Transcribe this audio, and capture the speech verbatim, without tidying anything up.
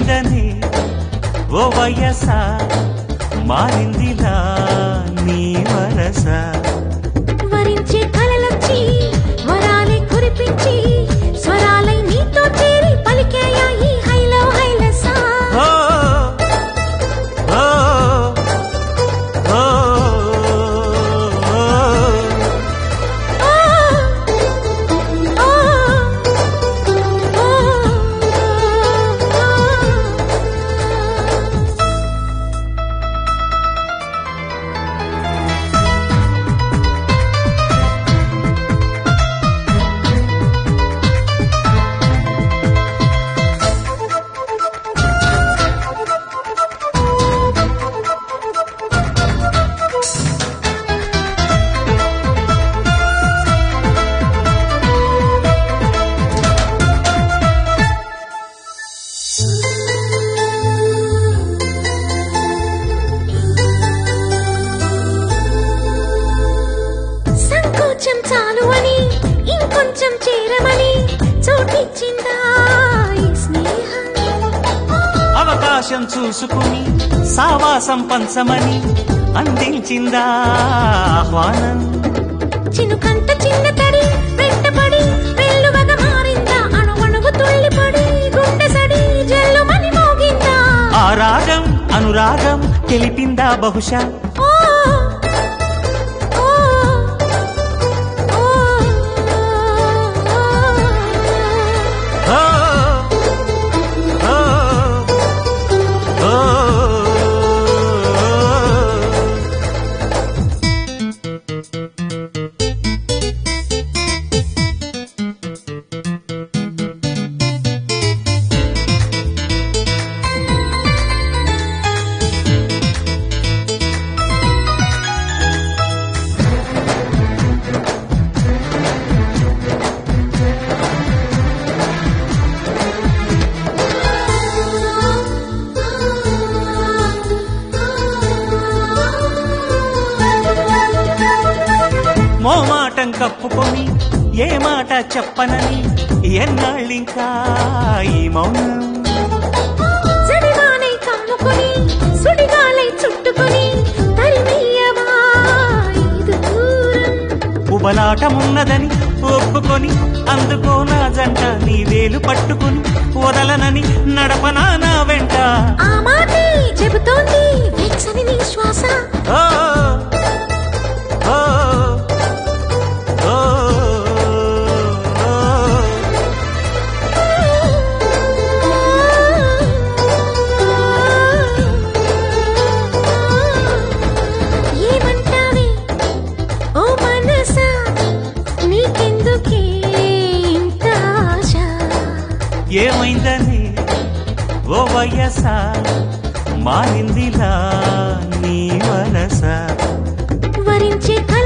ఏమైందని ఓ వయస మారిందిలా నీ వరస వరించే కలలొచ్చి వరాలే కురిపించి స్వరాలై నీతో చేరి పలికేయా ఈ హైలో హైలసా ఓ ఓ ఓ సంకోచం చాలు అని ఇంకొంచెం చేరమని చోటిచ్చిందా ఈ స్నేహం అవకాశం చూసుకుని సావాసం పంచమని అందించిందా ఆహ్వానం చినుకంత చిన్న తడి వెంటపడి వెల్లువగా మారిందా అణువణువు తుళ్ళిపడి గుండె సడి జల్లుమని మోగిందా ఆ రాగం అనురాగం తెలిపిందా బహుశా ఓ ఓ ఓ ఓ ఓ ఓ మోమాటం కప్పుకొని ఏ మాట చెప్పనని ఎన్నాళ్ళింకా ఈ మౌనం జడివానై కమ్ముకొని సుడిగాలై చుట్టుకొని తరిమీయవా ఇది దూరం ఉబలాటమున్నదని ఒప్పుకొని అందుకో నా జంట నీ వేలు పట్టుకుని వదలనని నడపనా నా వెంట ఆ మాటే చెబుతోంది వెచ్చని నీ శ్వాస ఓ ఓ ఓ ఏమంటావే ఓ మనసా నీకెందుకే ఇంత ఆశ ఏమైందని ఓ వయస మారిందిలా నీ వరస వరించే